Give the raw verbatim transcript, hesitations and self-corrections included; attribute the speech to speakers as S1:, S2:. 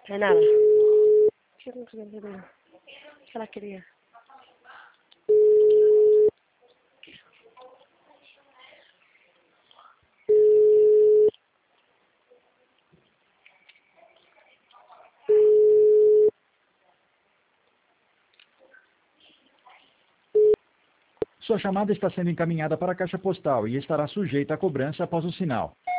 S1: Não é nada. O que eu não queria ver? O que ela queria?
S2: Sua chamada está sendo encaminhada para a caixa postal e estará sujeita a cobrança após o sinal.